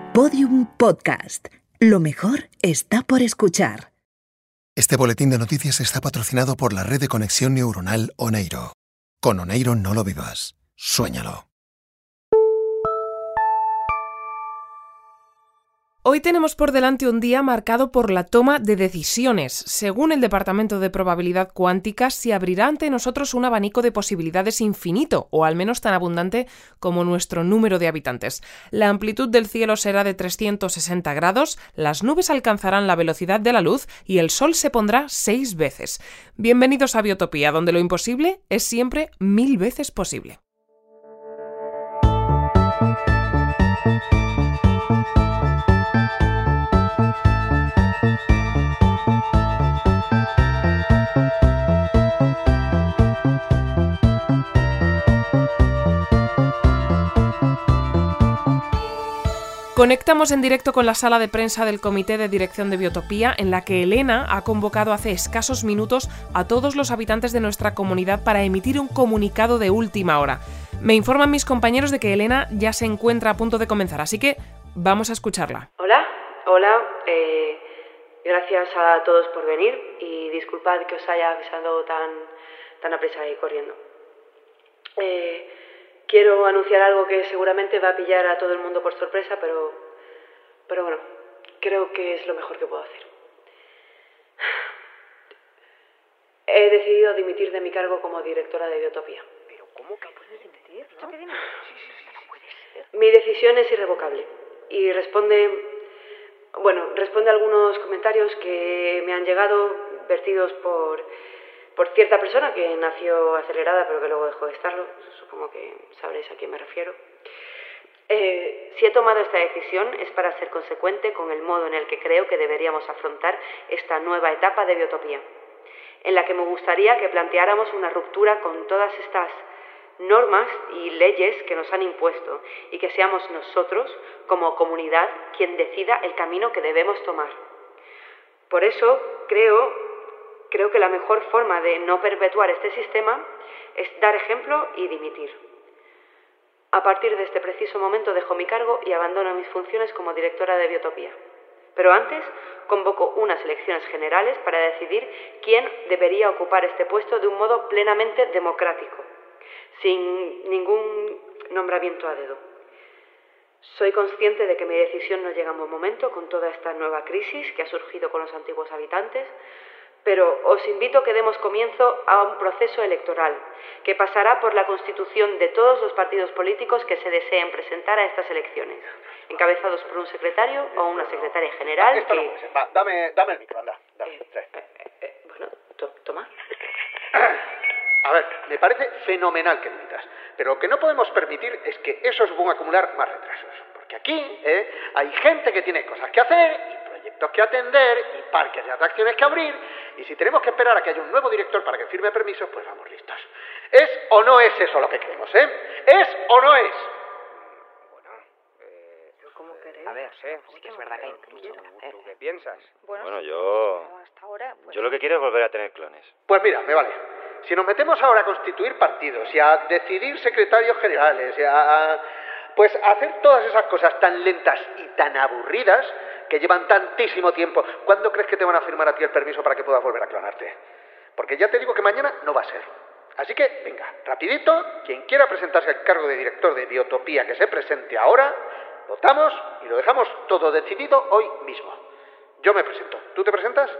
Podium Podcast. Lo mejor está por escuchar. Este boletín de noticias está patrocinado por la red de conexión neuronal Oneiro. Con Oneiro no lo vivas, suéñalo. Hoy tenemos por delante un día marcado por la toma de decisiones. Según el Departamento de Probabilidad Cuántica, se abrirá ante nosotros un abanico de posibilidades infinito, o al menos tan abundante como nuestro número de habitantes. La amplitud del cielo será de 360 grados, las nubes alcanzarán la velocidad de la luz y el sol se pondrá 6 veces. Bienvenidos a Biotopía, donde lo imposible es siempre 1000 veces posible. Conectamos en directo con la sala de prensa del Comité de Dirección de Biotopía, en la que Elena ha convocado hace escasos minutos a todos los habitantes de nuestra comunidad para emitir un comunicado de última hora. Me informan mis compañeros de que Elena ya se encuentra a punto de comenzar, así que vamos a escucharla. Hola. Gracias a todos por venir y disculpad que os haya avisado tan aprisa y corriendo. Quiero anunciar algo que seguramente va a pillar a todo el mundo por sorpresa, pero bueno, creo que es lo mejor que puedo hacer. He decidido dimitir de mi cargo como directora de Biotopía. ¿Pero cómo que puedes dimitir, no? Sí, no puede ser. Mi decisión es irrevocable y responde a algunos comentarios que me han llegado vertidos por cierta persona que nació acelerada pero que luego dejó de estarlo. Supongo que sabréis a quién me refiero. Si he tomado esta decisión es para ser consecuente con el modo en el que creo que deberíamos afrontar esta nueva etapa de Biotopía, en la que me gustaría que planteáramos una ruptura con todas estas normas y leyes que nos han impuesto y que seamos nosotros, como comunidad, quien decida el camino que debemos tomar. Por eso creo que la mejor forma de no perpetuar este sistema es dar ejemplo y dimitir. A partir de este preciso momento dejo mi cargo y abandono mis funciones como directora de Biotopía. Pero antes convoco unas elecciones generales para decidir quién debería ocupar este puesto de un modo plenamente democrático, sin ningún nombramiento a dedo. Soy consciente de que mi decisión no llega en buen momento con toda esta nueva crisis que ha surgido con los antiguos habitantes, pero os invito a que demos comienzo a un proceso electoral que pasará por la constitución de todos los partidos políticos que se deseen presentar a estas elecciones, encabezados por un secretario o una secretaria general. Esto no puede ser. Va, dame el micro, anda. Toma. A ver, me parece fenomenal que dimitas, pero lo que no podemos permitir es que eso suponga acumular más retrasos, porque aquí hay gente que tiene cosas que hacer y proyectos que atender y parques de atracciones que abrir, y si tenemos que esperar a que haya un nuevo director para que firme permisos, pues vamos listos. ¿Es o no es eso lo que queremos, ¿Es o no es? Bueno, ¿Cómo queréis? a ver, sí que es verdad que hay mucho que hacer. ¿Tú qué piensas? Bueno, yo Hasta ahora, pues... lo que quiero es volver a tener clones. Pues mira, me vale. Si nos metemos ahora a constituir partidos y a decidir secretarios generales y a hacer todas esas cosas tan lentas y tan aburridas que llevan tantísimo tiempo, ¿cuándo crees que te van a firmar a ti el permiso para que puedas volver a clonarte? Porque ya te digo que mañana no va a ser. Así que, venga, rapidito, quien quiera presentarse al cargo de director de Biotopía que se presente ahora, votamos y lo dejamos todo decidido hoy mismo. Yo me presento. ¿Tú te presentas?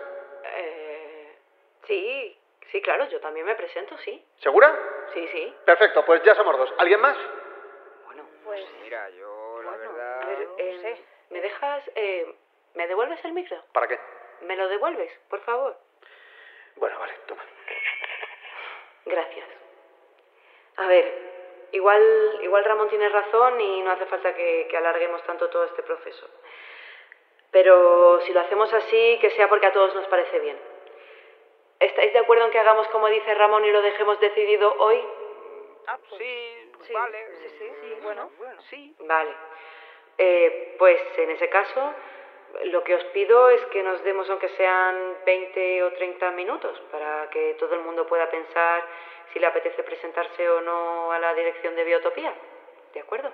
Sí, claro, yo también me presento, sí. ¿Segura? Sí. Perfecto, pues ya somos dos. ¿Alguien más? Bueno, Pues mira, yo la verdad... a ver, no sé. ¿me dejas... ¿me devuelves el micro? ¿Para qué? ¿Me lo devuelves, por favor? Bueno, vale, toma. Gracias. A ver, igual Ramón tiene razón y no hace falta que alarguemos tanto todo este proceso. Pero si lo hacemos así, que sea porque a todos nos parece bien. ¿Estáis de acuerdo en que hagamos como dice Ramón y lo dejemos decidido hoy? Sí, vale. Sí, bueno, sí. Vale. Pues en ese caso, lo que os pido es que nos demos aunque sean 20 o 30 minutos para que todo el mundo pueda pensar si le apetece presentarse o no a la dirección de Biotopía. ¿De acuerdo?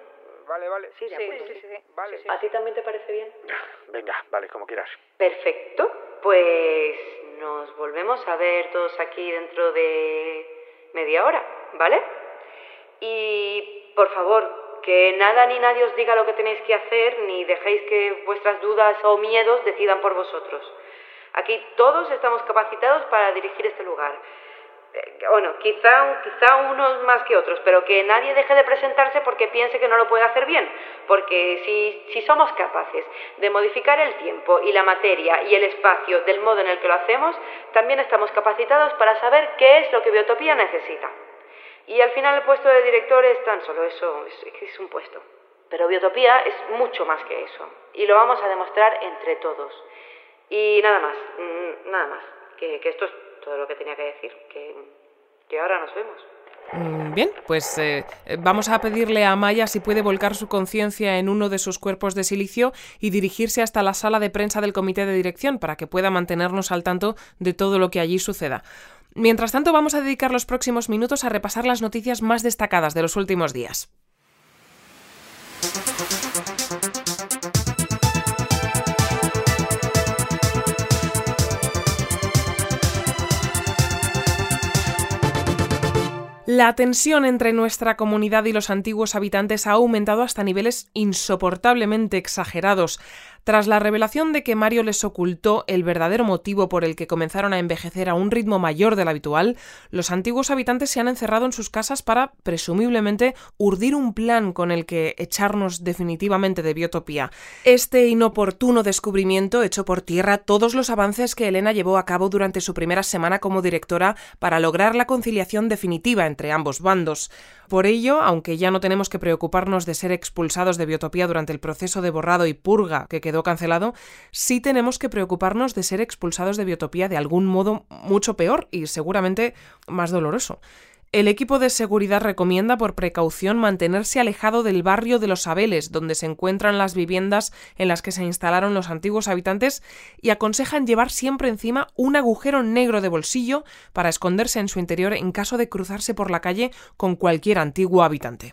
Vale. Sí, de acuerdo. Sí. Vale. ¿A ti también te parece bien? Venga, vale, como quieras. Perfecto. Pues nos volvemos a ver todos aquí dentro de media hora, ¿vale? Y, por favor, que nada ni nadie os diga lo que tenéis que hacer, ni dejéis que vuestras dudas o miedos decidan por vosotros. Aquí todos estamos capacitados para dirigir este lugar. Bueno, quizá unos más que otros, pero que nadie deje de presentarse porque piense que no lo puede hacer bien. Porque si somos capaces de modificar el tiempo y la materia y el espacio del modo en el que lo hacemos, también estamos capacitados para saber qué es lo que Biotopía necesita. Y al final el puesto de director es tan solo eso, es un puesto. Pero Biotopía es mucho más que eso. Y lo vamos a demostrar entre todos. Y nada más. Que esto es todo lo que tenía que decir. Que ahora nos vemos. Bien, pues vamos a pedirle a Amaya si puede volcar su conciencia en uno de sus cuerpos de silicio y dirigirse hasta la sala de prensa del comité de dirección para que pueda mantenernos al tanto de todo lo que allí suceda. Mientras tanto, vamos a dedicar los próximos minutos a repasar las noticias más destacadas de los últimos días. La tensión entre nuestra comunidad y los antiguos habitantes ha aumentado hasta niveles insoportablemente exagerados. Tras la revelación de que Mario les ocultó el verdadero motivo por el que comenzaron a envejecer a un ritmo mayor del habitual, los antiguos habitantes se han encerrado en sus casas para, presumiblemente, urdir un plan con el que echarnos definitivamente de Biotopía. Este inoportuno descubrimiento echó por tierra todos los avances que Elena llevó a cabo durante su primera semana como directora para lograr la conciliación definitiva entre ambos bandos. Por ello, aunque ya no tenemos que preocuparnos de ser expulsados de Biotopía durante el proceso de borrado y purga que quedó cancelado, sí tenemos que preocuparnos de ser expulsados de Biotopía de algún modo mucho peor y seguramente más doloroso. El equipo de seguridad recomienda por precaución mantenerse alejado del barrio de Los Abeles, donde se encuentran las viviendas en las que se instalaron los antiguos habitantes, y aconsejan llevar siempre encima un agujero negro de bolsillo para esconderse en su interior en caso de cruzarse por la calle con cualquier antiguo habitante.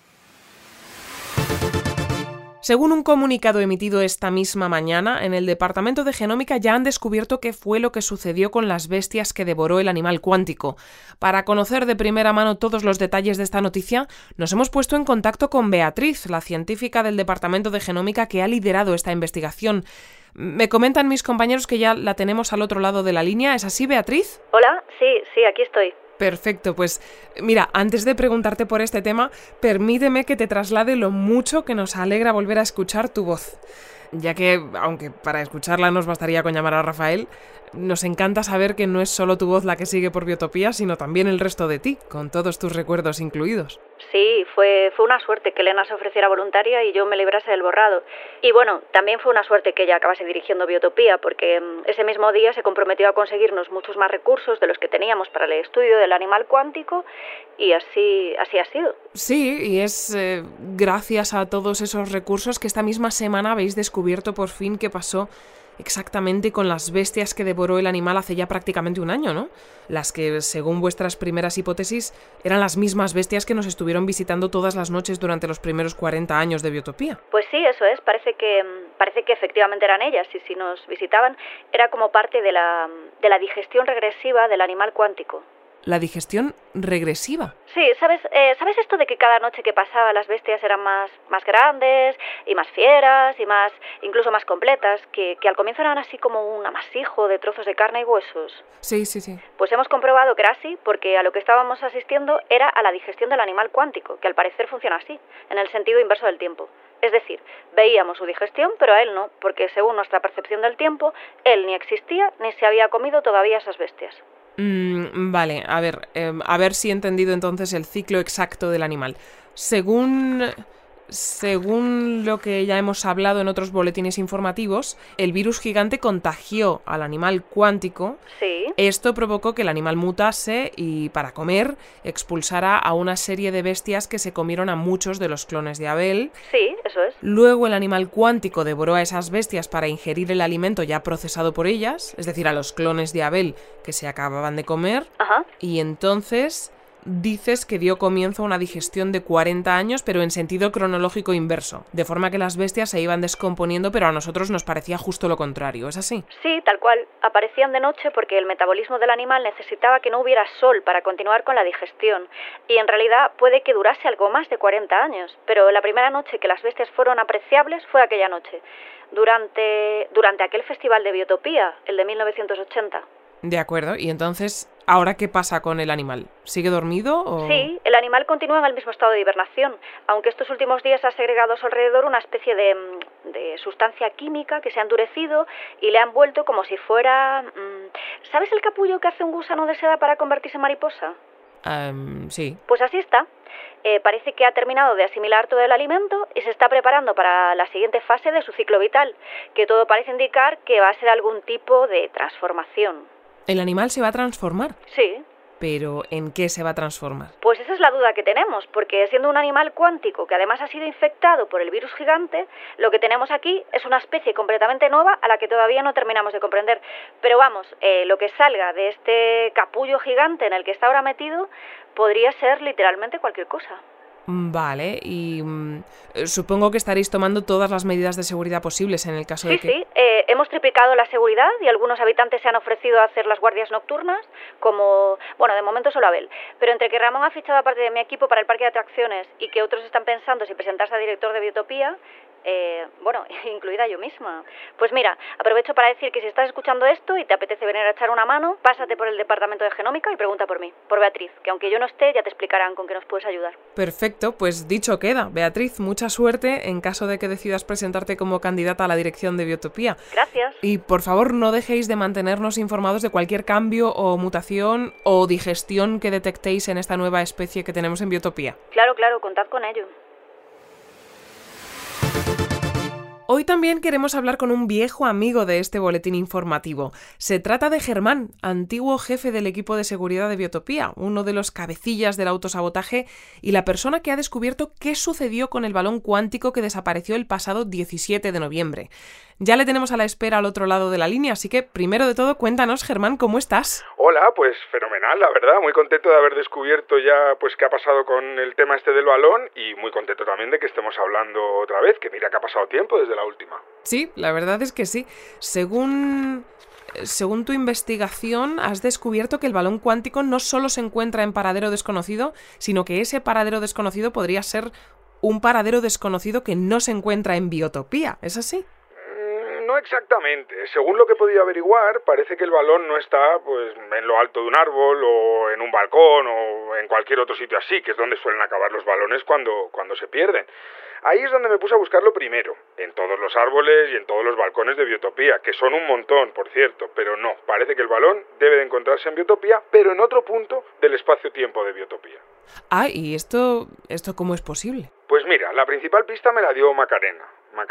Según un comunicado emitido esta misma mañana, en el Departamento de Genómica ya han descubierto qué fue lo que sucedió con las bestias que devoró el animal cuántico. Para conocer de primera mano todos los detalles de esta noticia, nos hemos puesto en contacto con Beatriz, la científica del Departamento de Genómica que ha liderado esta investigación. Me comentan mis compañeros que ya la tenemos al otro lado de la línea. ¿Es así, Beatriz? Hola, sí, aquí estoy. Perfecto, pues mira, antes de preguntarte por este tema, permíteme que te traslade lo mucho que nos alegra volver a escuchar tu voz. Ya que, aunque para escucharla nos bastaría con llamar a Rafael, nos encanta saber que no es solo tu voz la que sigue por Biotopía, sino también el resto de ti, con todos tus recuerdos incluidos. Sí, fue una suerte que Elena se ofreciera voluntaria y yo me librase del borrado. Y bueno, también fue una suerte que ella acabase dirigiendo Biotopía, porque ese mismo día se comprometió a conseguirnos muchos más recursos de los que teníamos para el estudio del animal cuántico, y así ha sido. Sí, y es gracias a todos esos recursos que esta misma semana habéis descubierto por fin qué pasó exactamente con las bestias que devoró el animal hace ya prácticamente un año, ¿no? Las que, según vuestras primeras hipótesis, eran las mismas bestias que nos estuvieron visitando todas las noches durante los primeros 40 años de Biotopía. Pues sí, eso es. Parece que efectivamente eran ellas, y si nos visitaban era como parte de la digestión regresiva del animal cuántico. ¿La digestión regresiva? Sí, ¿sabes esto de que cada noche que pasaba las bestias eran más grandes y más fieras y incluso más completas, que al comienzo eran así como un amasijo de trozos de carne y huesos? Sí. Pues hemos comprobado que era así porque a lo que estábamos asistiendo era a la digestión del animal cuántico, que al parecer funciona así, en el sentido inverso del tiempo. Es decir, veíamos su digestión, pero a él no, porque según nuestra percepción del tiempo, él ni existía ni se había comido todavía esas bestias. Vale, a ver si he entendido entonces el ciclo exacto del animal. Según lo que ya hemos hablado en otros boletines informativos, el virus gigante contagió al animal cuántico. Sí. Esto provocó que el animal mutase y, para comer, expulsara a una serie de bestias que se comieron a muchos de los clones de Abel. Sí, eso es. Luego el animal cuántico devoró a esas bestias para ingerir el alimento ya procesado por ellas, es decir, a los clones de Abel que se acababan de comer. Ajá. Y entonces dices que dio comienzo a una digestión de 40 años, pero en sentido cronológico inverso, de forma que las bestias se iban descomponiendo, pero a nosotros nos parecía justo lo contrario, ¿es así? Sí, tal cual. Aparecían de noche porque el metabolismo del animal necesitaba que no hubiera sol para continuar con la digestión, y en realidad puede que durase algo más de 40 años, pero la primera noche que las bestias fueron apreciables fue aquella noche, durante aquel festival de Biotopía, el de 1980. De acuerdo, y entonces, ¿ahora qué pasa con el animal? ¿Sigue dormido o...? Sí, el animal continúa en el mismo estado de hibernación, aunque estos últimos días ha segregado a su alrededor una especie de sustancia química que se ha endurecido y le ha envuelto como si fuera... ¿Sabes el capullo que hace un gusano de seda para convertirse en mariposa? Sí. Pues así está. Parece que ha terminado de asimilar todo el alimento y se está preparando para la siguiente fase de su ciclo vital, que todo parece indicar que va a ser algún tipo de transformación. ¿El animal se va a transformar? Sí. ¿Pero en qué se va a transformar? Pues esa es la duda que tenemos, porque siendo un animal cuántico que además ha sido infectado por el virus gigante, lo que tenemos aquí es una especie completamente nueva a la que todavía no terminamos de comprender. Pero vamos, lo que salga de este capullo gigante en el que está ahora metido podría ser literalmente cualquier cosa. Vale, y supongo que estaréis tomando todas las medidas de seguridad posibles en el caso de que... Sí, hemos triplicado la seguridad y algunos habitantes se han ofrecido a hacer las guardias nocturnas, como... Bueno, de momento solo Abel, pero entre que Ramón ha fichado a parte de mi equipo para el parque de atracciones y que otros están pensando si presentarse a director de Biotopía, incluida yo misma. Pues mira, aprovecho para decir que si estás escuchando esto y te apetece venir a echar una mano, pásate por el departamento de genómica y pregunta por mí, por Beatriz, que aunque yo no esté, ya te explicarán con qué nos puedes ayudar. Perfecto, pues dicho queda. Beatriz, mucha suerte en caso de que decidas presentarte como candidata a la dirección de Biotopía. Gracias. Y por favor, no dejéis de mantenernos informados de cualquier cambio o mutación o digestión que detectéis en esta nueva especie que tenemos en Biotopía. Claro, contad con ello. Hoy también queremos hablar con un viejo amigo de este boletín informativo. Se trata de Germán, antiguo jefe del equipo de seguridad de Biotopía, uno de los cabecillas del autosabotaje y la persona que ha descubierto qué sucedió con el balón cuántico que desapareció el pasado 17 de noviembre. Ya le tenemos a la espera al otro lado de la línea, así que primero de todo cuéntanos, Germán, ¿cómo estás? Hola, pues fenomenal, la verdad, muy contento de haber descubierto ya pues qué ha pasado con el tema este del balón y muy contento también de que estemos hablando otra vez, que mira que ha pasado tiempo desde la última. Sí, la verdad es que sí. Según tu investigación, has descubierto que el balón cuántico no solo se encuentra en paradero desconocido, sino que ese paradero desconocido podría ser un paradero desconocido que no se encuentra en Biotopía, ¿es así? No exactamente. Según lo que he podido averiguar, parece que el balón no está pues en lo alto de un árbol o en un balcón o en cualquier otro sitio así, que es donde suelen acabar los balones cuando se pierden. Ahí es donde me puse a buscarlo primero, en todos los árboles y en todos los balcones de Biotopía, que son un montón, por cierto, pero no, parece que el balón debe de encontrarse en Biotopía, pero en otro punto del espacio-tiempo de Biotopía. Ah, ¿y esto cómo es posible? Pues mira, la principal pista me la dio Macarena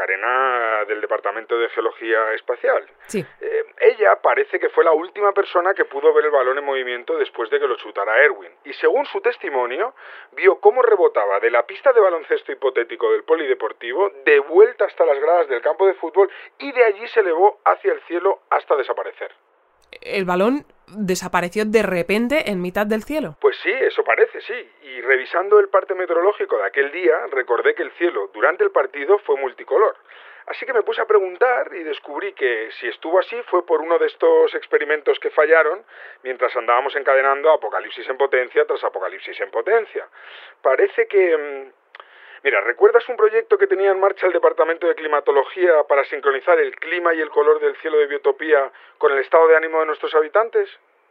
del Departamento de Geología Espacial. Sí. Ella parece que fue la última persona que pudo ver el balón en movimiento después de que lo chutara Erwin. Y según su testimonio, vio cómo rebotaba de la pista de baloncesto hipotético del polideportivo de vuelta hasta las gradas del campo de fútbol y de allí se elevó hacia el cielo hasta desaparecer. ¿El balón desapareció de repente en mitad del cielo? Pues sí, eso parece, sí. Y revisando el parte meteorológico de aquel día, recordé que el cielo durante el partido fue multicolor. Así que me puse a preguntar y descubrí que si estuvo así fue por uno de estos experimentos que fallaron mientras andábamos encadenando apocalipsis en potencia tras apocalipsis en potencia. Parece que... Mira, ¿recuerdas un proyecto que tenía en marcha el Departamento de Climatología para sincronizar el clima y el color del cielo de Biotopía con el estado de ánimo de nuestros habitantes?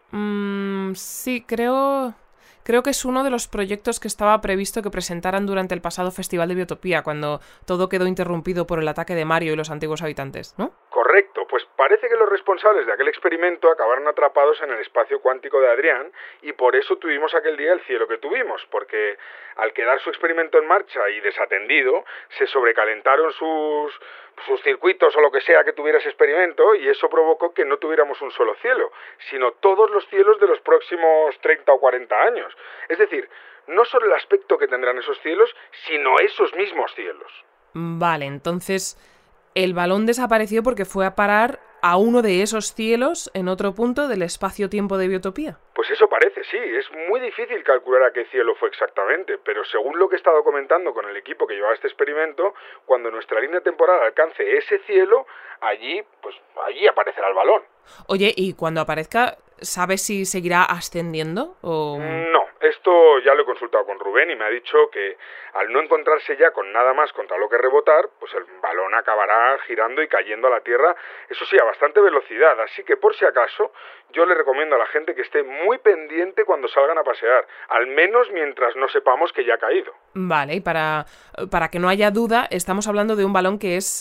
Sí, creo que es uno de los proyectos que estaba previsto que presentaran durante el pasado Festival de Biotopía, cuando todo quedó interrumpido por el ataque de Mario y los antiguos habitantes, ¿no? Correcto, pues parece que los responsables de aquel experimento acabaron atrapados en el espacio cuántico de Adrián y por eso tuvimos aquel día el cielo que tuvimos, porque al quedar su experimento en marcha y desatendido, se sobrecalentaron sus circuitos o lo que sea que tuviera ese experimento y eso provocó que no tuviéramos un solo cielo, sino todos los cielos de los próximos 30 o 40 años. Es decir, no solo el aspecto que tendrán esos cielos, sino esos mismos cielos. Vale, entonces el balón desapareció porque fue a parar a uno de esos cielos en otro punto del espacio-tiempo de Biotopía. Pues eso parece, sí. Es muy difícil calcular a qué cielo fue exactamente, pero según lo que he estado comentando con el equipo que llevaba este experimento, cuando nuestra línea temporal alcance ese cielo, allí aparecerá el balón. Oye, ¿y cuando aparezca, sabes si seguirá ascendiendo o...? No, esto ya lo he consultado con Rubén y me ha dicho que al no encontrarse ya con nada más contra lo que rebotar, pues el balón acabará girando y cayendo a la Tierra, eso sí, a bastante velocidad. Así que por si acaso, yo le recomiendo a la gente que esté muy pendiente cuando salgan a pasear, al menos mientras no sepamos que ya ha caído. Vale, y para que no haya duda, estamos hablando de un balón que es...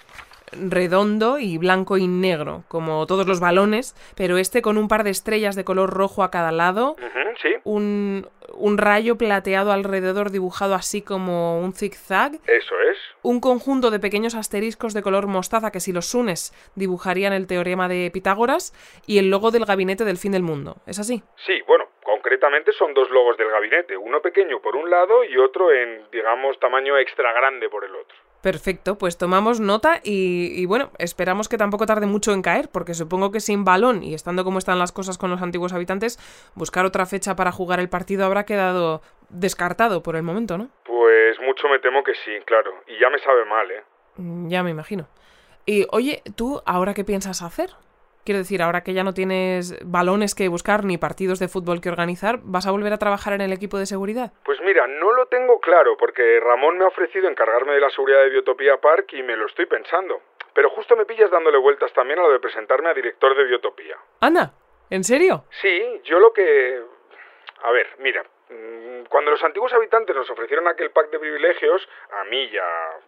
redondo y blanco y negro, como todos los balones, pero este con un par de estrellas de color rojo a cada lado, sí. un rayo plateado alrededor dibujado así como un zigzag. Eso es. Un conjunto de pequeños asteriscos de color mostaza que si los unes dibujarían el teorema de Pitágoras y el logo del gabinete del fin del mundo. ¿Es así? Sí, bueno, concretamente son dos logos del gabinete, uno pequeño por un lado y otro en, digamos, tamaño extra grande por el otro. Perfecto, pues tomamos nota y bueno, esperamos que tampoco tarde mucho en caer, porque supongo que sin balón y estando como están las cosas con los antiguos habitantes, buscar otra fecha para jugar el partido habrá quedado descartado por el momento, ¿no? Pues mucho me temo que sí, claro, y ya me sabe mal, ¿eh? Ya me imagino. Y oye, ¿tú ahora qué piensas hacer? Quiero decir, ahora que ya no tienes balones que buscar ni partidos de fútbol que organizar, ¿vas a volver a trabajar en el equipo de seguridad? Pues mira, no lo tengo claro, porque Ramón me ha ofrecido encargarme de la seguridad de Biotopía Park y me lo estoy pensando. Pero justo me pillas dándole vueltas también a lo de presentarme a director de Biotopía. ¡Anda! ¿En serio? Sí, yo lo que... A ver, mira, cuando los antiguos habitantes nos ofrecieron aquel pack de privilegios, a mí y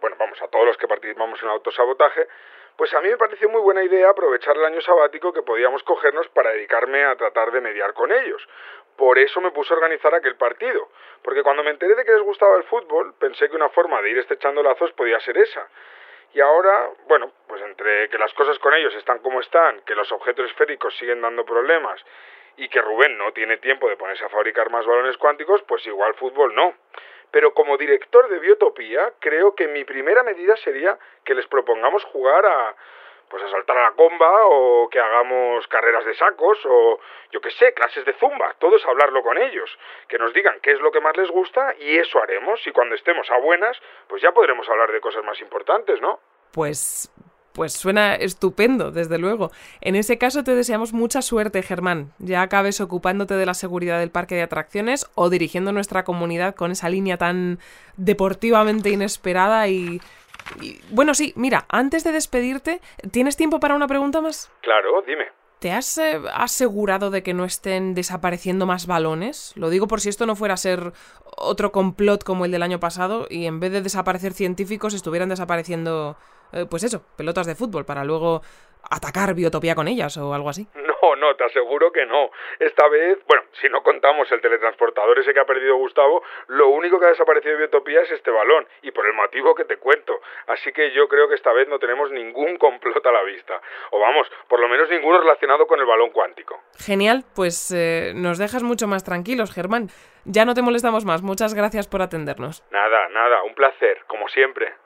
a todos los que participamos en autosabotaje, pues a mí me pareció muy buena idea aprovechar el año sabático que podíamos cogernos para dedicarme a tratar de mediar con ellos. Por eso me puse a organizar aquel partido, porque cuando me enteré de que les gustaba el fútbol, pensé que una forma de ir estrechando lazos podía ser esa. Y ahora, bueno, pues entre que las cosas con ellos están como están, que los objetos esféricos siguen dando problemas y que Rubén no tiene tiempo de ponerse a fabricar más balones cuánticos, pues igual fútbol no. Pero como director de Biotopía, creo que mi primera medida sería que les propongamos jugar a saltar a la comba, o que hagamos carreras de sacos, o yo qué sé, clases de zumba. Todo es hablarlo con ellos, que nos digan qué es lo que más les gusta y eso haremos. Y cuando estemos a buenas, pues ya podremos hablar de cosas más importantes, ¿no? Pues suena estupendo, desde luego. En ese caso te deseamos mucha suerte, Germán. Ya acabes ocupándote de la seguridad del parque de atracciones o dirigiendo nuestra comunidad con esa línea tan deportivamente inesperada y bueno, sí, mira, antes de despedirte, ¿tienes tiempo para una pregunta más? Claro, dime. ¿Te has asegurado de que no estén desapareciendo más balones? Lo digo por si esto no fuera a ser otro complot como el del año pasado y en vez de desaparecer científicos estuvieran desapareciendo, pelotas de fútbol para luego atacar Biotopía con ellas o algo así. No, te aseguro que no. Esta vez, si no contamos el teletransportador ese que ha perdido Gustavo, lo único que ha desaparecido de Biotopía es este balón, y por el motivo que te cuento. Así que yo creo que esta vez no tenemos ningún complot a la vista. O por lo menos ninguno relacionado con el balón cuántico. Genial, pues nos dejas mucho más tranquilos, Germán. Ya no te molestamos más. Muchas gracias por atendernos. Nada, un placer, como siempre.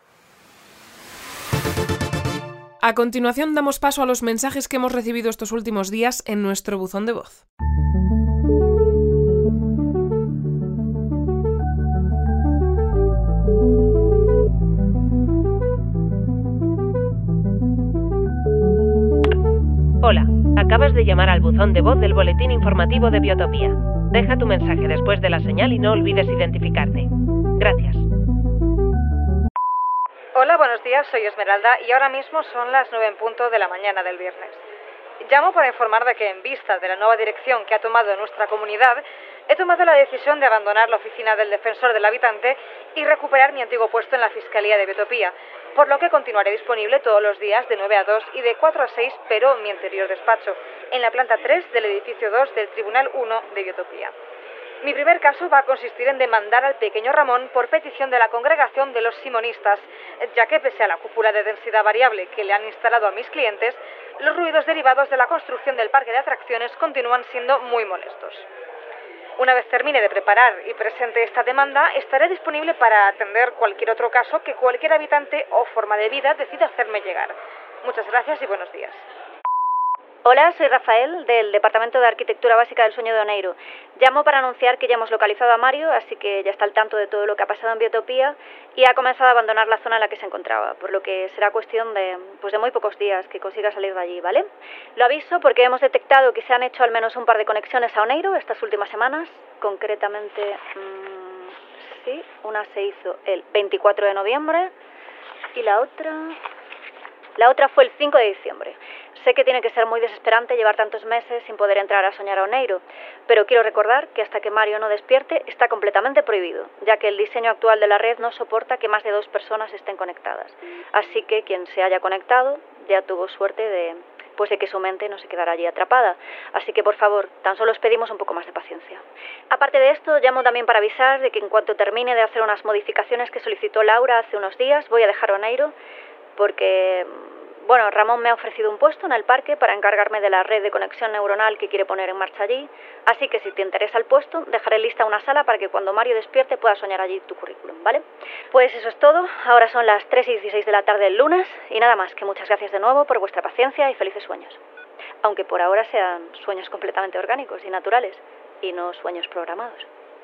A continuación damos paso a los mensajes que hemos recibido estos últimos días en nuestro buzón de voz. Hola, acabas de llamar al buzón de voz del boletín informativo de Biotopía. Deja tu mensaje después de la señal y no olvides identificarte. Gracias. Hola, buenos días, soy Esmeralda y ahora mismo son las 9:00 de la mañana del viernes. Llamo para informar de que en vista de la nueva dirección que ha tomado nuestra comunidad, he tomado la decisión de abandonar la oficina del Defensor del Habitante y recuperar mi antiguo puesto en la Fiscalía de Biotopía, por lo que continuaré disponible todos los días de 9 a 2 y de 4 a 6, pero en mi anterior despacho, en la planta 3 del edificio 2 del Tribunal 1 de Biotopía. Mi primer caso va a consistir en demandar al pequeño Ramón por petición de la congregación de los simonistas, ya que pese a la cúpula de densidad variable que le han instalado a mis clientes, los ruidos derivados de la construcción del parque de atracciones continúan siendo muy molestos. Una vez termine de preparar y presente esta demanda, estaré disponible para atender cualquier otro caso que cualquier habitante o forma de vida decida hacerme llegar. Muchas gracias y buenos días. Hola, soy Rafael, del Departamento de Arquitectura Básica del Sueño de Oneiro. Llamo para anunciar que ya hemos localizado a Mario, así que ya está al tanto de todo lo que ha pasado en Biotopía y ha comenzado a abandonar la zona en la que se encontraba, por lo que será cuestión de muy pocos días que consiga salir de allí, ¿vale? Lo aviso porque hemos detectado que se han hecho al menos un par de conexiones a Oneiro estas últimas semanas, concretamente, sí, una se hizo el 24 de noviembre y la otra fue el 5 de diciembre. Sé que tiene que ser muy desesperante llevar tantos meses sin poder entrar a soñar a Oneiro, pero quiero recordar que hasta que Mario no despierte está completamente prohibido, ya que el diseño actual de la red no soporta que más de 2 personas estén conectadas. Así que quien se haya conectado ya tuvo suerte de que su mente no se quedara allí atrapada. Así que, por favor, tan solo os pedimos un poco más de paciencia. Aparte de esto, llamo también para avisar de que en cuanto termine de hacer unas modificaciones que solicitó Laura hace unos días, voy a dejar Oneiro porque Ramón me ha ofrecido un puesto en el parque para encargarme de la red de conexión neuronal que quiere poner en marcha allí, así que si te interesa el puesto, dejaré lista una sala para que cuando Mario despierte pueda soñar allí tu currículum, ¿vale? Pues eso es todo, ahora son las 3:16 de la tarde del lunes, y nada más, que muchas gracias de nuevo por vuestra paciencia y felices sueños. Aunque por ahora sean sueños completamente orgánicos y naturales, y no sueños programados.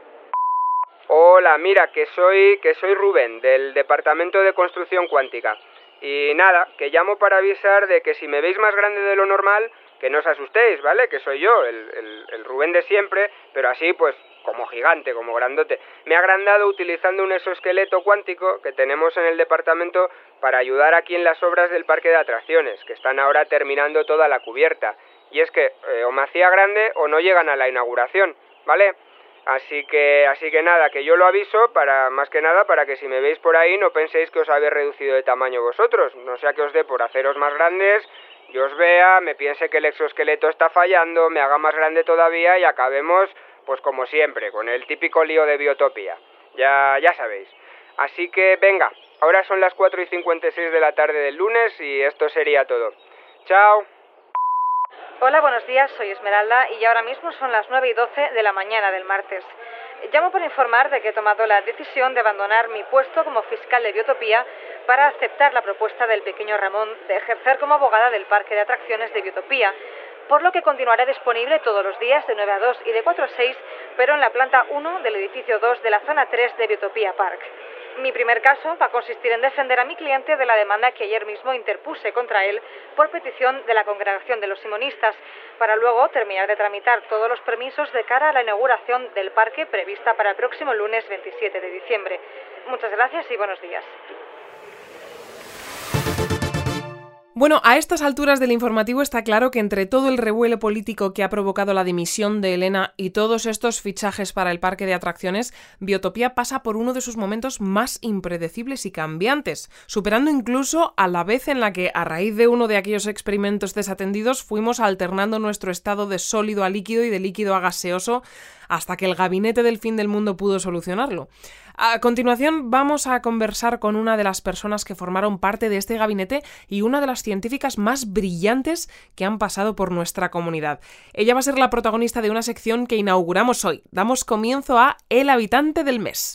Hola, mira, que soy Rubén, del Departamento de Construcción Cuántica. Y nada, que llamo para avisar de que si me veis más grande de lo normal, que no os asustéis, ¿vale? Que soy yo, el Rubén de siempre, pero así pues como gigante, como grandote. Me he agrandado utilizando un exoesqueleto cuántico que tenemos en el departamento para ayudar aquí en las obras del parque de atracciones, que están ahora terminando toda la cubierta. Y es que o me hacía grande o no llegan a la inauguración, ¿vale? Así que nada, que yo lo aviso más que nada para que si me veis por ahí no penséis que os habéis reducido de tamaño vosotros, no sea que os dé por haceros más grandes, yo os vea, me piense que el exoesqueleto está fallando, me haga más grande todavía y acabemos, pues como siempre, con el típico lío de Biotopía, ya sabéis. Así que venga, ahora son las 4:56 de la tarde del lunes y esto sería todo. ¡Chao! Hola, buenos días, soy Esmeralda y ahora mismo son las 9:12 de la mañana del martes. Llamo para informar de que he tomado la decisión de abandonar mi puesto como fiscal de Biotopía para aceptar la propuesta del pequeño Ramón de ejercer como abogada del parque de atracciones de Biotopía, por lo que continuaré disponible todos los días de 9 a 2 y de 4 a 6, pero en la planta 1 del edificio 2 de la zona 3 de Biotopía Park. Mi primer caso va a consistir en defender a mi cliente de la demanda que ayer mismo interpuse contra él por petición de la Congregación de los Simonistas, para luego terminar de tramitar todos los permisos de cara a la inauguración del parque prevista para el próximo lunes 27 de diciembre. Muchas gracias y buenos días. Bueno, a estas alturas del informativo está claro que entre todo el revuelo político que ha provocado la dimisión de Elena y todos estos fichajes para el parque de atracciones, Biotopía pasa por uno de sus momentos más impredecibles y cambiantes, superando incluso a la vez en la que, a raíz de uno de aquellos experimentos desatendidos, fuimos alternando nuestro estado de sólido a líquido y de líquido a gaseoso hasta que el gabinete del fin del mundo pudo solucionarlo. A continuación vamos a conversar con una de las personas que formaron parte de este gabinete y una de las científicas más brillantes que han pasado por nuestra comunidad. Ella va a ser la protagonista de una sección que inauguramos hoy. Damos comienzo a El Habitante del Mes.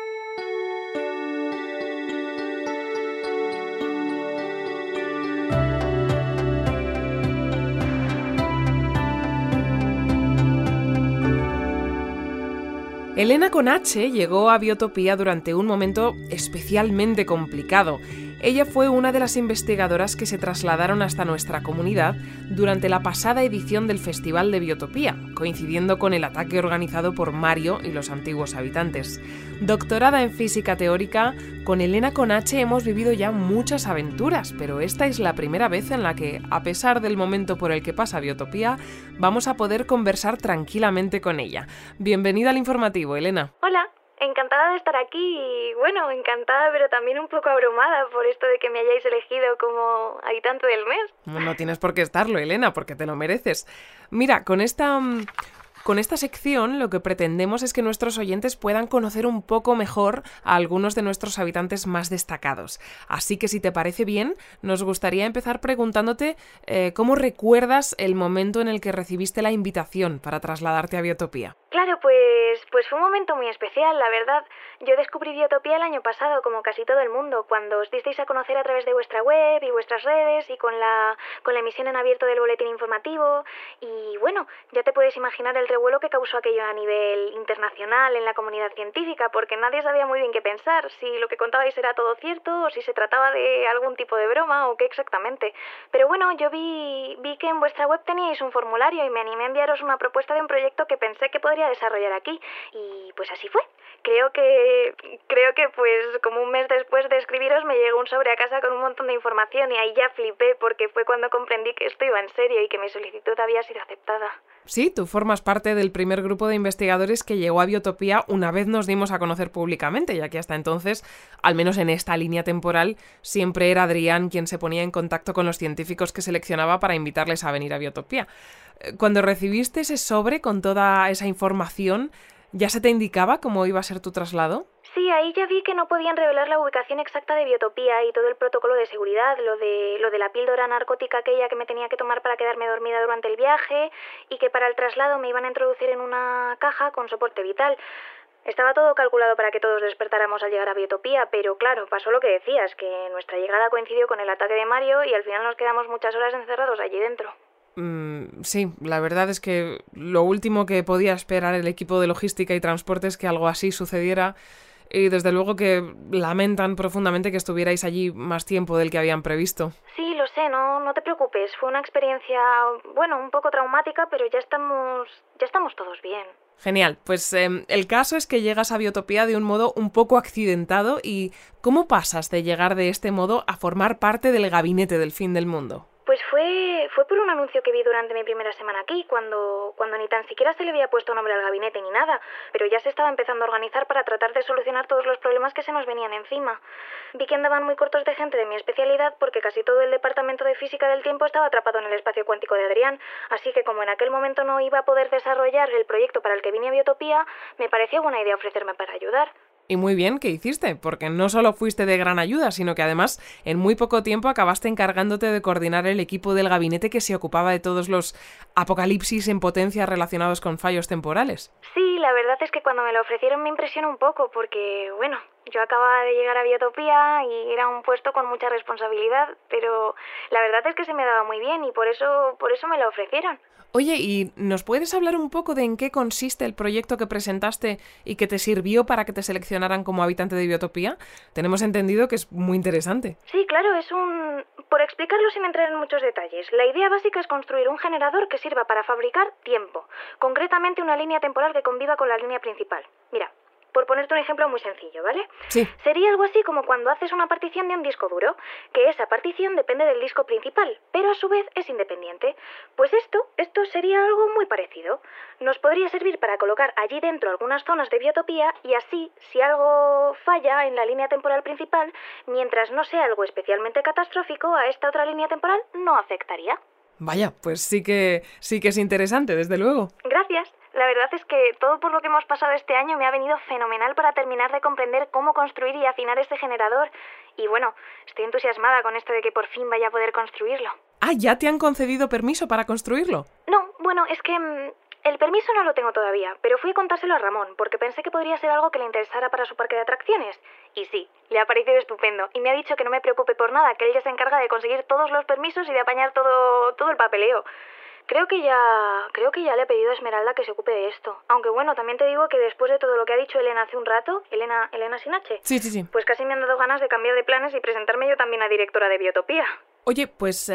Elena con H llegó a Biotopía durante un momento especialmente complicado. Ella fue una de las investigadoras que se trasladaron hasta nuestra comunidad durante la pasada edición del Festival de Biotopía, coincidiendo con el ataque organizado por Mario y los antiguos habitantes. Doctorada en física teórica, con Elena con H hemos vivido ya muchas aventuras, pero esta es la primera vez en la que, a pesar del momento por el que pasa Biotopía, vamos a poder conversar tranquilamente con ella. Bienvenida al informativo, Elena. Hola. Encantada de estar aquí y, encantada pero también un poco abrumada por esto de que me hayáis elegido como habitante del mes. No tienes por qué estarlo, Elena, porque te lo mereces. Mira, con esta sección lo que pretendemos es que nuestros oyentes puedan conocer un poco mejor a algunos de nuestros habitantes más destacados. Así que si te parece bien, nos gustaría empezar preguntándote cómo recuerdas el momento en el que recibiste la invitación para trasladarte a Biotopía. Claro, pues fue un momento muy especial, la verdad. Yo descubrí Biotopía el año pasado, como casi todo el mundo, cuando os disteis a conocer a través de vuestra web y vuestras redes y con la emisión en abierto del boletín informativo. Y bueno, ya te puedes imaginar el revuelo que causó aquello a nivel internacional en la comunidad científica, porque nadie sabía muy bien qué pensar, si lo que contabais era todo cierto o si se trataba de algún tipo de broma o qué exactamente. Pero bueno, yo vi que en vuestra web teníais un formulario y me animé a enviaros una propuesta de un proyecto que pensé que podría desarrollar aquí, y pues así fue. Creo que pues como un mes después de escribiros me llegó un sobre a casa con un montón de información y ahí ya flipé porque fue cuando comprendí que esto iba en serio y que mi solicitud había sido aceptada. Sí, tú formas parte del primer grupo de investigadores que llegó a Biotopía una vez nos dimos a conocer públicamente, ya que hasta entonces, al menos en esta línea temporal, siempre era Adrián quien se ponía en contacto con los científicos que seleccionaba para invitarles a venir a Biotopía. Cuando recibiste ese sobre con toda esa información, ¿ya se te indicaba cómo iba a ser tu traslado? Sí, ahí ya vi que no podían revelar la ubicación exacta de Biotopía y todo el protocolo de seguridad, lo de la píldora narcótica aquella que me tenía que tomar para quedarme dormida durante el viaje y que para el traslado me iban a introducir en una caja con soporte vital. Estaba todo calculado para que todos despertáramos al llegar a Biotopía, pero claro, pasó lo que decías, que nuestra llegada coincidió con el ataque de Mario y al final nos quedamos muchas horas encerrados allí dentro. Sí, la verdad es que lo último que podía esperar el equipo de logística y transporte es que algo así sucediera. Y desde luego que lamentan profundamente que estuvierais allí más tiempo del que habían previsto. Sí, lo sé, no te preocupes. Fue una experiencia, bueno, un poco traumática, pero ya estamos todos bien. Genial, pues el caso es que llegas a Biotopía de un modo un poco accidentado. ¿Y cómo pasas de llegar de este modo a formar parte del gabinete del fin del mundo? Pues fue por un anuncio que vi durante mi primera semana aquí, cuando ni tan siquiera se le había puesto nombre al gabinete ni nada, pero ya se estaba empezando a organizar para tratar de solucionar todos los problemas que se nos venían encima. Vi que andaban muy cortos de gente de mi especialidad porque casi todo el departamento de física del tiempo estaba atrapado en el espacio cuántico de Adrián, así que como en aquel momento no iba a poder desarrollar el proyecto para el que vine a Biotopía, me pareció buena idea ofrecerme para ayudar. Y muy bien que hiciste, porque no solo fuiste de gran ayuda, sino que además en muy poco tiempo acabaste encargándote de coordinar el equipo del gabinete que se ocupaba de todos los apocalipsis en potencia relacionados con fallos temporales. Sí, la verdad es que cuando me lo ofrecieron me impresionó un poco, porque, bueno, yo acababa de llegar a Biotopía y era un puesto con mucha responsabilidad, pero la verdad es que se me daba muy bien y por eso me lo ofrecieron. Oye, ¿y nos puedes hablar un poco de en qué consiste el proyecto que presentaste y que te sirvió para que te seleccionaran como habitante de Biotopía? Tenemos entendido que es muy interesante. Sí, claro, por explicarlo sin entrar en muchos detalles, la idea básica es construir un generador que sirva para fabricar tiempo, concretamente una línea temporal que conviva con la línea principal. Mira, por ponerte un ejemplo muy sencillo, ¿vale? Sí. Sería algo así como cuando haces una partición de un disco duro, que esa partición depende del disco principal, pero a su vez es independiente. Pues esto sería algo muy parecido. Nos podría servir para colocar allí dentro algunas zonas de Biotopía y así, si algo falla en la línea temporal principal, mientras no sea algo especialmente catastrófico, a esta otra línea temporal no afectaría. Vaya, pues sí que es interesante, desde luego. Gracias. La verdad es que todo por lo que hemos pasado este año me ha venido fenomenal para terminar de comprender cómo construir y afinar este generador. Y bueno, estoy entusiasmada con esto de que por fin vaya a poder construirlo. Ah, ¿ya te han concedido permiso para construirlo? No, bueno, es que el permiso no lo tengo todavía, pero fui a contárselo a Ramón, porque pensé que podría ser algo que le interesara para su parque de atracciones. Y sí, le ha parecido estupendo, y me ha dicho que no me preocupe por nada, que él ya se encarga de conseguir todos los permisos y de apañar todo el papeleo. Creo que ya le he pedido a Esmeralda que se ocupe de esto. Aunque bueno, también te digo que después de todo lo que ha dicho Elena hace un rato, Elena sin H, sí. pues casi me han dado ganas de cambiar de planes y presentarme yo también a directora de Biotopía. Oye, pues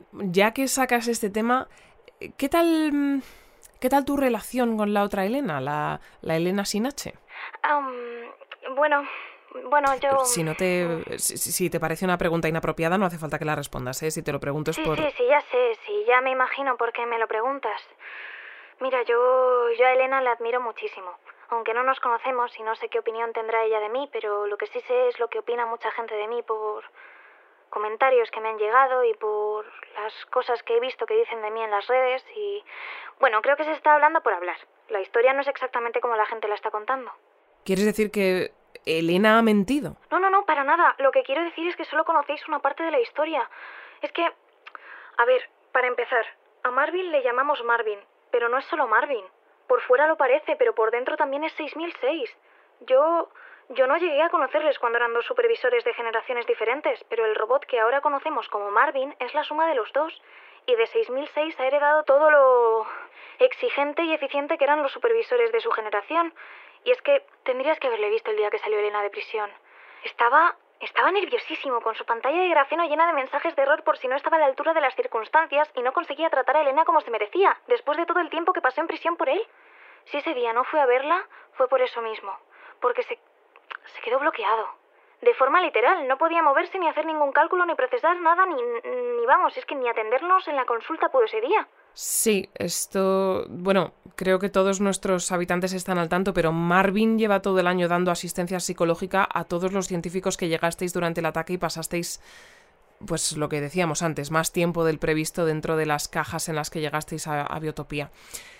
ya que sacas este tema, ¿qué tal tu relación con la otra Elena, la Elena sin H? Bueno, yo... Si te parece una pregunta inapropiada, no hace falta que la respondas, ¿eh? Si te lo pregunto es por... Sí, ya sé, sí, ya me imagino por qué me lo preguntas. Mira, yo a Elena la admiro muchísimo. Aunque no nos conocemos y no sé qué opinión tendrá ella de mí, pero lo que sí sé es lo que opina mucha gente de mí por comentarios que me han llegado y por las cosas que he visto que dicen de mí en las redes y... Bueno, creo que se está hablando por hablar. La historia no es exactamente como la gente la está contando. ¿Quieres decir que Elena ha mentido? No, para nada. Lo que quiero decir es que solo conocéis una parte de la historia. Es que... A ver, para empezar, a Marvin le llamamos Marvin, pero no es solo Marvin. Por fuera lo parece, pero por dentro también es 6006. Yo no llegué a conocerles cuando eran dos supervisores de generaciones diferentes, pero el robot que ahora conocemos como Marvin es la suma de los dos. Y de 6006 ha heredado todo lo exigente y eficiente que eran los supervisores de su generación. Y es que tendrías que haberle visto el día que salió Elena de prisión. Estaba nerviosísimo, con su pantalla de grafeno llena de mensajes de error por si no estaba a la altura de las circunstancias y no conseguía tratar a Elena como se merecía, después de todo el tiempo que pasó en prisión por él. Si ese día no fue a verla, fue por eso mismo, porque se quedó bloqueado. De forma literal, no podía moverse ni hacer ningún cálculo ni procesar nada, ni vamos, es que ni atendernos en la consulta pudo ese día. Sí, bueno, creo que todos nuestros habitantes están al tanto, pero Marvin lleva todo el año dando asistencia psicológica a todos los científicos que llegasteis durante el ataque y pasasteis, pues lo que decíamos antes, más tiempo del previsto dentro de las cajas en las que llegasteis a Biotopía.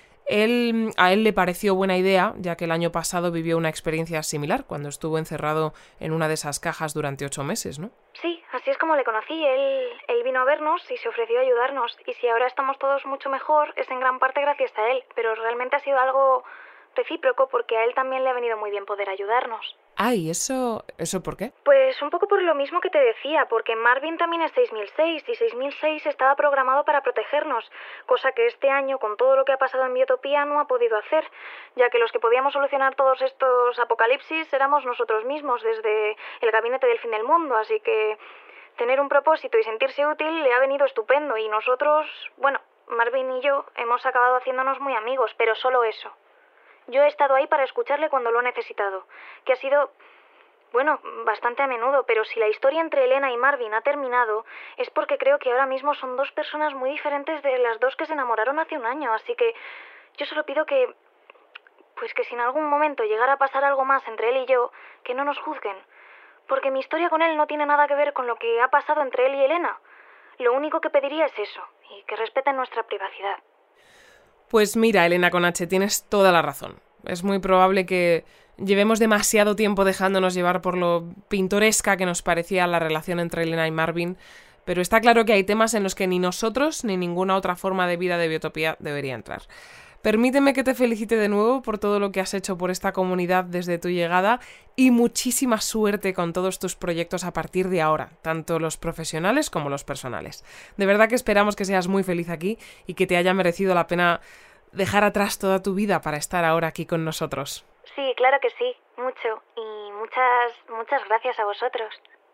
A él le pareció buena idea, ya que el año pasado vivió una experiencia similar, cuando estuvo encerrado en una de esas cajas durante 8 meses, ¿no? Sí, así es como le conocí. Él vino a vernos y se ofreció a ayudarnos. Y si ahora estamos todos mucho mejor, es en gran parte gracias a él. Pero realmente ha sido algo recíproco porque a él también le ha venido muy bien poder ayudarnos. Ay, ¿eso por qué? Pues un poco por lo mismo que te decía, porque Marvin también es 6006 y 6006 estaba programado para protegernos, cosa que este año, con todo lo que ha pasado en Biotopía, no ha podido hacer, ya que los que podíamos solucionar todos estos apocalipsis éramos nosotros mismos, desde el gabinete del fin del mundo, así que tener un propósito y sentirse útil le ha venido estupendo y nosotros, bueno, Marvin y yo hemos acabado haciéndonos muy amigos, pero solo eso. Yo he estado ahí para escucharle cuando lo ha necesitado, que ha sido, bueno, bastante a menudo, pero si la historia entre Elena y Marvin ha terminado, es porque creo que ahora mismo son dos personas muy diferentes de las dos que se enamoraron hace un año, así que yo solo pido que si en algún momento llegara a pasar algo más entre él y yo, que no nos juzguen, porque mi historia con él no tiene nada que ver con lo que ha pasado entre él y Elena. Lo único que pediría es eso, y que respeten nuestra privacidad. Pues mira, Elena con H, tienes toda la razón. Es muy probable que llevemos demasiado tiempo dejándonos llevar por lo pintoresca que nos parecía la relación entre Elena y Marvin, pero está claro que hay temas en los que ni nosotros ni ninguna otra forma de vida de Biotopía debería entrar. Permíteme que te felicite de nuevo por todo lo que has hecho por esta comunidad desde tu llegada y muchísima suerte con todos tus proyectos a partir de ahora, tanto los profesionales como los personales. De verdad que esperamos que seas muy feliz aquí y que te haya merecido la pena dejar atrás toda tu vida para estar ahora aquí con nosotros. Sí, claro que sí, mucho. Y muchas gracias a vosotros.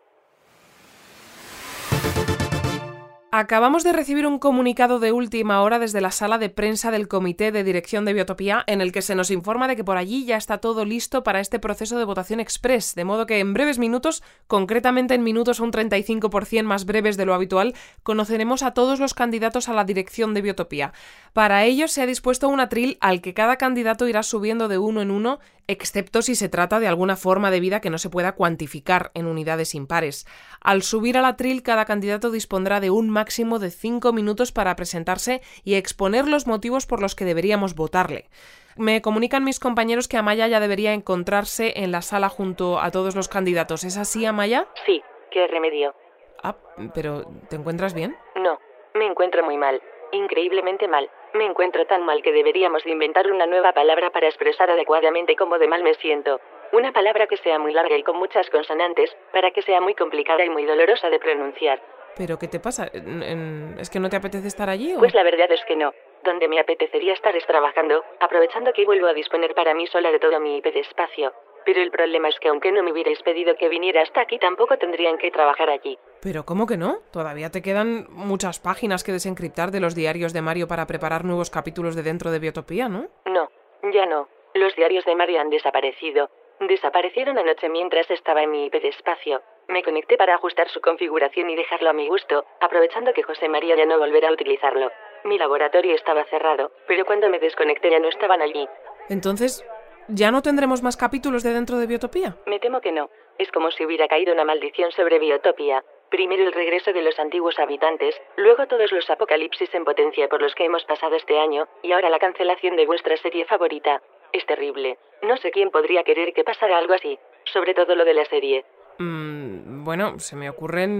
Acabamos de recibir un comunicado de última hora desde la sala de prensa del Comité de Dirección de Biotopía en el que se nos informa de que por allí ya está todo listo para este proceso de votación express, de modo que en breves minutos, concretamente en minutos un 35% más breves de lo habitual, conoceremos a todos los candidatos a la dirección de Biotopía. Para ello se ha dispuesto un atril al que cada candidato irá subiendo de uno en uno, excepto si se trata de alguna forma de vida que no se pueda cuantificar en unidades impares. Al subir al atril, cada candidato dispondrá de un máximo de 5 minutos para presentarse y exponer los motivos por los que deberíamos votarle. Me comunican mis compañeros que Amaya ya debería encontrarse en la sala junto a todos los candidatos. ¿Es así, Amaya? Sí, qué remedio. Ah, pero ¿te encuentras bien? No, me encuentro muy mal, increíblemente mal. Me encuentro tan mal que deberíamos de inventar una nueva palabra para expresar adecuadamente cómo de mal me siento. Una palabra que sea muy larga y con muchas consonantes, para que sea muy complicada y muy dolorosa de pronunciar. ¿Pero qué te pasa? ¿Es que no te apetece estar allí o...? Pues la verdad es que no. Donde me apetecería estar es trabajando, aprovechando que vuelvo a disponer para mí sola de todo mi hiperespacio. Pero el problema es que aunque no me hubierais pedido que viniera hasta aquí, tampoco tendrían que trabajar allí. ¿Pero cómo que no? Todavía te quedan muchas páginas que desencriptar de los diarios de Mario para preparar nuevos capítulos de Dentro de Biotopía, ¿no? No, ya no. Los diarios de Mario han desaparecido. Desaparecieron anoche mientras estaba en mi hiperespacio. Me conecté para ajustar su configuración y dejarlo a mi gusto, aprovechando que José María ya no volverá a utilizarlo. Mi laboratorio estaba cerrado, pero cuando me desconecté ya no estaban allí. Entonces, ¿ya no tendremos más capítulos de Dentro de Biotopía? Me temo que no. Es como si hubiera caído una maldición sobre Biotopía. Primero el regreso de los antiguos habitantes, luego todos los apocalipsis en potencia por los que hemos pasado este año, y ahora la cancelación de vuestra serie favorita. Es terrible. No sé quién podría querer que pasara algo así, sobre todo lo de la serie. Bueno, se me ocurren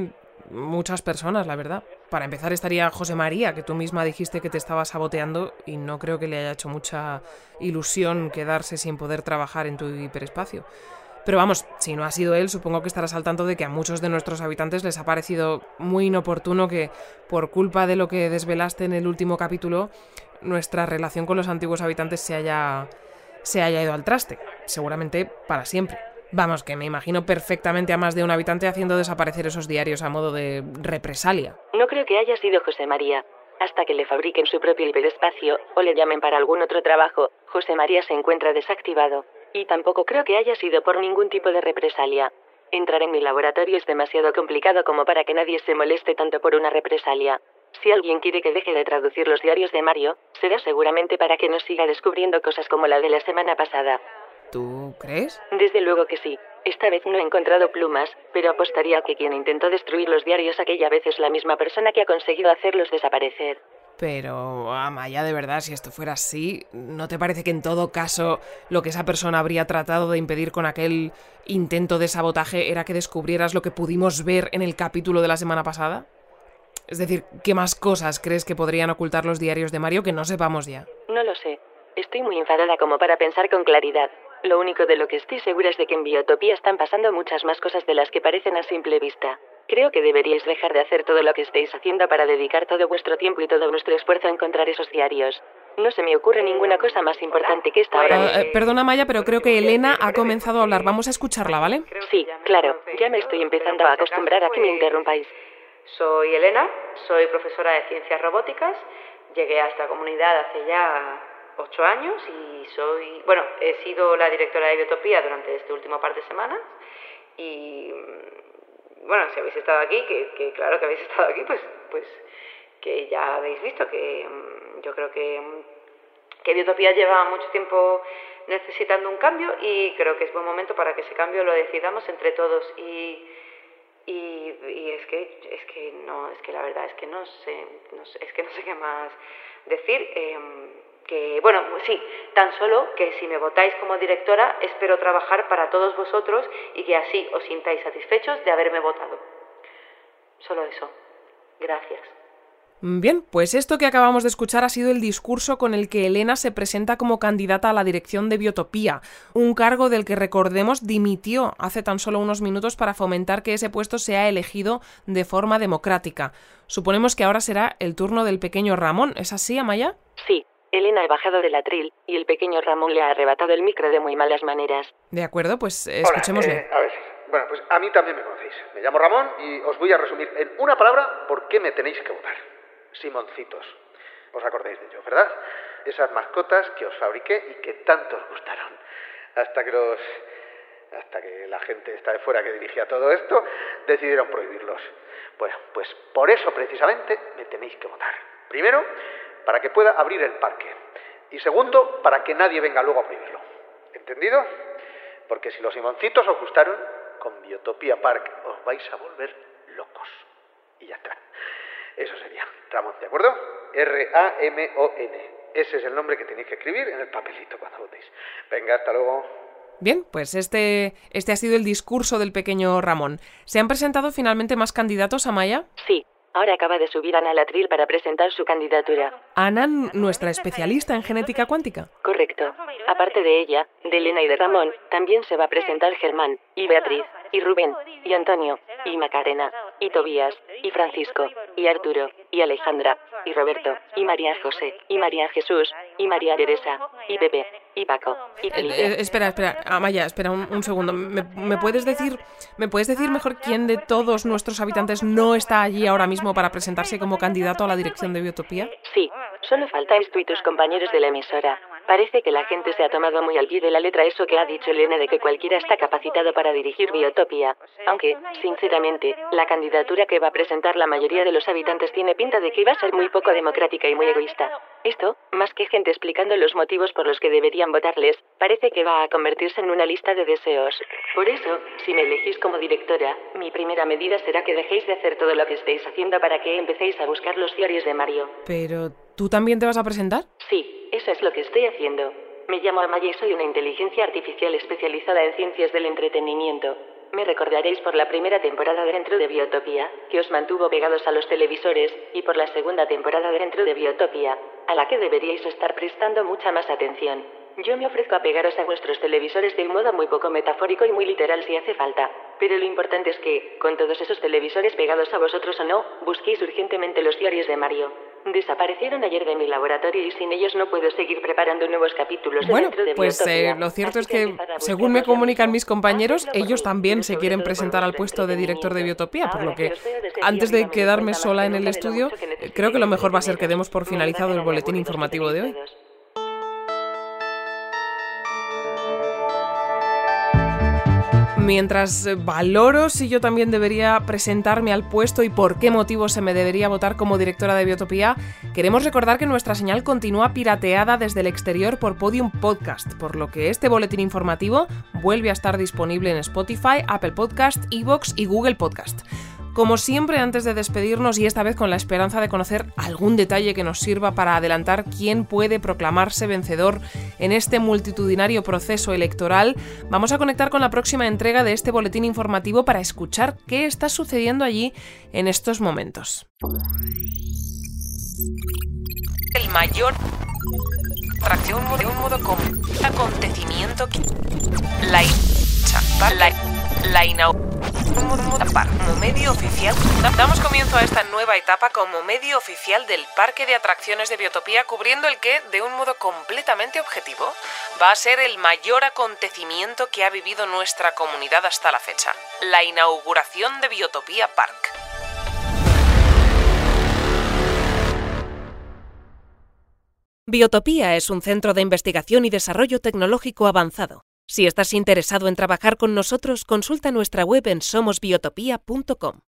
muchas personas, la verdad. Para empezar estaría José María, que tú misma dijiste que te estaba saboteando y no creo que le haya hecho mucha ilusión quedarse sin poder trabajar en tu hiperespacio. Pero vamos, si no ha sido él, supongo que estarás al tanto de que a muchos de nuestros habitantes les ha parecido muy inoportuno que, por culpa de lo que desvelaste en el último capítulo, nuestra relación con los antiguos habitantes se haya ido al traste. Seguramente para siempre. Vamos, que me imagino perfectamente a más de un habitante haciendo desaparecer esos diarios a modo de represalia. No creo que haya sido José María. Hasta que le fabriquen su propio hiperespacio o le llamen para algún otro trabajo, José María se encuentra desactivado. Y tampoco creo que haya sido por ningún tipo de represalia. Entrar en mi laboratorio es demasiado complicado como para que nadie se moleste tanto por una represalia. Si alguien quiere que deje de traducir los diarios de Mario, será seguramente para que no siga descubriendo cosas como la de la semana pasada. ¿Tú crees? Desde luego que sí. Esta vez no he encontrado plumas, pero apostaría que quien intentó destruir los diarios aquella vez es la misma persona que ha conseguido hacerlos desaparecer. Pero, Amaya, de verdad, si esto fuera así, ¿no te parece que en todo caso lo que esa persona habría tratado de impedir con aquel intento de sabotaje era que descubrieras lo que pudimos ver en el capítulo de la semana pasada? Es decir, ¿qué más cosas crees que podrían ocultar los diarios de Mario que no sepamos ya? No lo sé. Estoy muy enfadada como para pensar con claridad. Lo único de lo que estoy segura es de que en Biotopía están pasando muchas más cosas de las que parecen a simple vista. Creo que deberíais dejar de hacer todo lo que estáis haciendo para dedicar todo vuestro tiempo y todo nuestro esfuerzo a encontrar esos diarios. No se me ocurre ninguna cosa más importante que esta ahora mismo. Perdona, Maya, pero creo que Elena ha comenzado a hablar. Vamos a escucharla, ¿vale? Sí, claro. Ya me estoy empezando a acostumbrar a que me interrumpáis. Soy Elena, soy profesora de Ciencias Robóticas. Llegué a esta comunidad hace ya 8 años y he sido la directora de Biotopía durante este último par de semanas. Y bueno, si habéis estado aquí, que claro que habéis estado aquí, pues que ya habéis visto que yo creo que Biotopía lleva mucho tiempo necesitando un cambio y creo que es buen momento para que ese cambio lo decidamos entre todos y es que la verdad es que no sé qué más decir. Tan solo que si me votáis como directora, espero trabajar para todos vosotros y que así os sintáis satisfechos de haberme votado. Solo eso. Gracias. Bien, pues esto que acabamos de escuchar ha sido el discurso con el que Elena se presenta como candidata a la dirección de Biotopía, un cargo del que, recordemos, dimitió hace tan solo unos minutos para fomentar que ese puesto sea elegido de forma democrática. Suponemos que ahora será el turno del pequeño Ramón, ¿es así, Amaya? Sí. Elena ha bajado del atril y el pequeño Ramón le ha arrebatado el micro de muy malas maneras. De acuerdo, pues escuchémosle. A ver, bueno, pues a mí también me conocéis. Me llamo Ramón y os voy a resumir en una palabra por qué me tenéis que votar. Simoncitos. ¿Os acordáis de ello, verdad? Esas mascotas que os fabriqué y que tanto os gustaron. Hasta que la gente esta de fuera que dirigía todo esto decidieron prohibirlos. Bueno, pues por eso precisamente me tenéis que votar. Primero, para que pueda abrir el parque. Y segundo, para que nadie venga luego a prohibirlo. ¿Entendido? Porque si los Simoncitos os gustaron, con Biotopía Park os vais a volver locos. Y ya está. Eso sería. Ramón, ¿de acuerdo? R-A-M-O-N. Ese es el nombre que tenéis que escribir en el papelito cuando votéis. Venga, hasta luego. Bien, pues este ha sido el discurso del pequeño Ramón. ¿Se han presentado finalmente más candidatos, Amaya? Sí. Ahora acaba de subir Ana al atril para presentar su candidatura. Ana, nuestra especialista en genética cuántica. Correcto. Aparte de ella, de Elena y de Ramón, también se va a presentar Germán, y Beatriz, y Rubén, y Antonio, y Macarena, y Tobías, y Francisco, y Arturo, y Alejandra, y Roberto, y María José, y María Jesús, y María Teresa, y Pepe, y Paco, y Felipe. Espera, Amaya, espera un segundo. ¿Me puedes decir mejor quién de todos nuestros habitantes no está allí ahora mismo para presentarse como candidato a la dirección de Biotopía? Sí, solo faltáis tú y tus compañeros de la emisora. Parece que la gente se ha tomado muy al pie de la letra eso que ha dicho Elena de que cualquiera está capacitado para dirigir Biotopía. Aunque, sinceramente, la candidatura que va a presentar la mayoría de los habitantes tiene pinta de que va a ser muy poco democrática y muy egoísta. Esto, más que gente explicando los motivos por los que deberían votarles, parece que va a convertirse en una lista de deseos. Por eso, si me elegís como directora, mi primera medida será que dejéis de hacer todo lo que estáis haciendo para que empecéis a buscar los diarios de Mario. Pero, ¿tú también te vas a presentar? Sí, eso es lo que estoy haciendo. Me llamo Amaya y soy una inteligencia artificial especializada en ciencias del entretenimiento. Me recordaréis por la primera temporada dentro de Biotopía, que os mantuvo pegados a los televisores, y por la segunda temporada dentro de Biotopía, a la que deberíais estar prestando mucha más atención. Yo me ofrezco a pegaros a vuestros televisores de un modo muy poco metafórico y muy literal si hace falta. Pero lo importante es que, con todos esos televisores pegados a vosotros o no, busquéis urgentemente los diarios de Mario. Desaparecieron ayer de mi laboratorio y sin ellos no puedo seguir preparando nuevos capítulos dentro de Biotopía. Lo cierto es que, según me comunican mis compañeros, ellos también se quieren presentar al puesto de director de Biotopía, por lo que, antes de quedarme sola en el estudio, creo que lo mejor va a ser que demos por finalizado el boletín informativo de hoy. Mientras valoro si yo también debería presentarme al puesto y por qué motivo se me debería votar como directora de Biotopía, queremos recordar que nuestra señal continúa pirateada desde el exterior por Podium Podcast, por lo que este boletín informativo vuelve a estar disponible en Spotify, Apple Podcast, iVoox y Google Podcast. Como siempre, antes de despedirnos, y esta vez con la esperanza de conocer algún detalle que nos sirva para adelantar quién puede proclamarse vencedor en este multitudinario proceso electoral, vamos a conectar con la próxima entrega de este boletín informativo para escuchar qué está sucediendo allí en estos momentos. El mayor atracción de un modo como acontecimiento que la inauguración como medio oficial. Damos comienzo a esta nueva etapa como medio oficial del Parque de Atracciones de Biotopía, cubriendo el que, de un modo completamente objetivo, va a ser el mayor acontecimiento que ha vivido nuestra comunidad hasta la fecha: la inauguración de Biotopía Park. Biotopía es un centro de investigación y desarrollo tecnológico avanzado. Si estás interesado en trabajar con nosotros, consulta nuestra web en somosbiotopia.com.